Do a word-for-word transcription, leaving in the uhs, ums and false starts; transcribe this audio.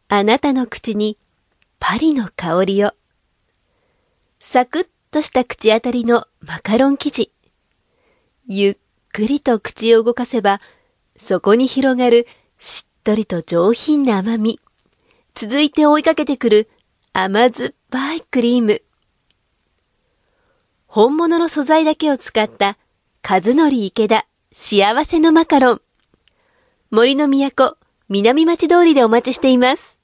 あなたの口にパリの香りを。サクッとした口当たりのマカロン生地。ゆっくりと口を動かせば、そこに広がるしっとりと上品な甘み。続いて追いかけてくる甘酸っぱいクリーム。本物の素材だけを使った和則池田幸せのマカロン。森の都南町通りでお待ちしています。